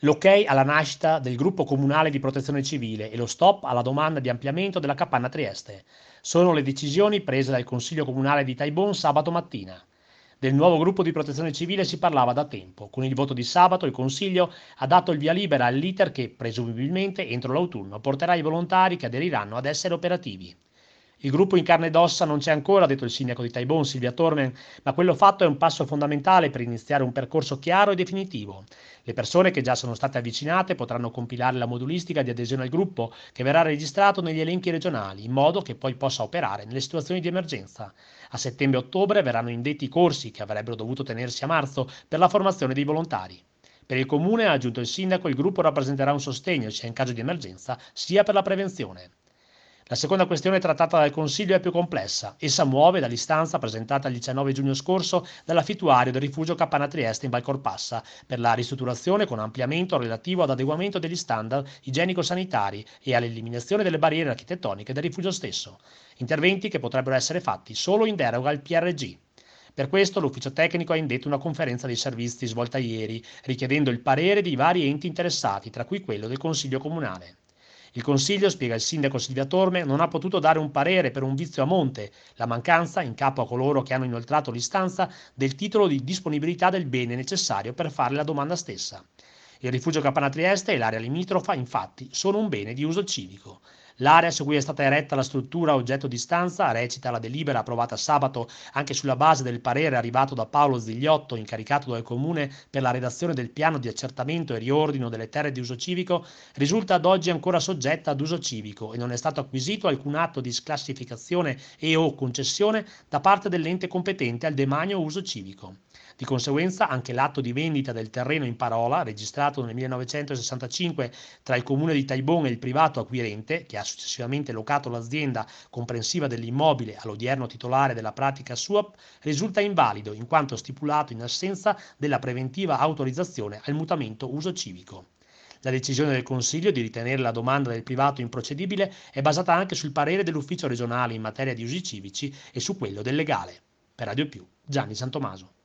L'ok alla nascita del gruppo comunale di protezione civile e lo stop alla domanda di ampliamento della capanna Trieste. Sono le decisioni prese dal Consiglio Comunale di Taibon sabato mattina. Del nuovo gruppo di protezione civile si parlava da tempo. Con il voto di sabato il Consiglio ha dato il via libera all'iter che, presumibilmente entro l'autunno, porterà i volontari che aderiranno ad essere operativi. Il gruppo in carne ed ossa non c'è ancora, ha detto il sindaco di Taibon, Silvia Tormen, ma quello fatto è un passo fondamentale per iniziare un percorso chiaro e definitivo. Le persone che già sono state avvicinate potranno compilare la modulistica di adesione al gruppo, che verrà registrato negli elenchi regionali, in modo che poi possa operare nelle situazioni di emergenza. A settembre e ottobre verranno indetti i corsi, che avrebbero dovuto tenersi a marzo, per la formazione dei volontari. Per il comune, ha aggiunto il sindaco, il gruppo rappresenterà un sostegno sia in caso di emergenza sia per la prevenzione. La seconda questione trattata dal Consiglio è più complessa. Essa muove dall'istanza presentata il 19 giugno scorso dall'affittuario del rifugio Cappana Trieste in Valcorpassa per la ristrutturazione con ampliamento relativo ad adeguamento degli standard igienico-sanitari e all'eliminazione delle barriere architettoniche del rifugio stesso. Interventi che potrebbero essere fatti solo in deroga al PRG. Per questo l'ufficio tecnico ha indetto una conferenza dei servizi svolta ieri, richiedendo il parere di vari enti interessati, tra cui quello del Consiglio Comunale. Il Consiglio, spiega il sindaco Silvia Torme, non ha potuto dare un parere per un vizio a monte, la mancanza, in capo a coloro che hanno inoltrato l'istanza, del titolo di disponibilità del bene necessario per fare la domanda stessa. Il rifugio Campana Trieste e l'area limitrofa, infatti, sono un bene di uso civico. L'area su cui è stata eretta la struttura oggetto di stanza, recita la delibera approvata sabato anche sulla base del parere arrivato da Paolo Zigliotto, incaricato dal Comune per la redazione del piano di accertamento e riordino delle terre di uso civico, risulta ad oggi ancora soggetta ad uso civico e non è stato acquisito alcun atto di sclassificazione e o concessione da parte dell'ente competente al demanio uso civico. Di conseguenza anche l'atto di vendita del terreno in parola, registrato nel 1965 tra il comune di Taibon e il privato acquirente, che ha successivamente locato l'azienda comprensiva dell'immobile all'odierno titolare della pratica SUAP, risulta invalido in quanto stipulato in assenza della preventiva autorizzazione al mutamento uso civico. La decisione del Consiglio di ritenere la domanda del privato improcedibile è basata anche sul parere dell'ufficio regionale in materia di usi civici e su quello del legale. Per Radio Più, Gianni Santomaso.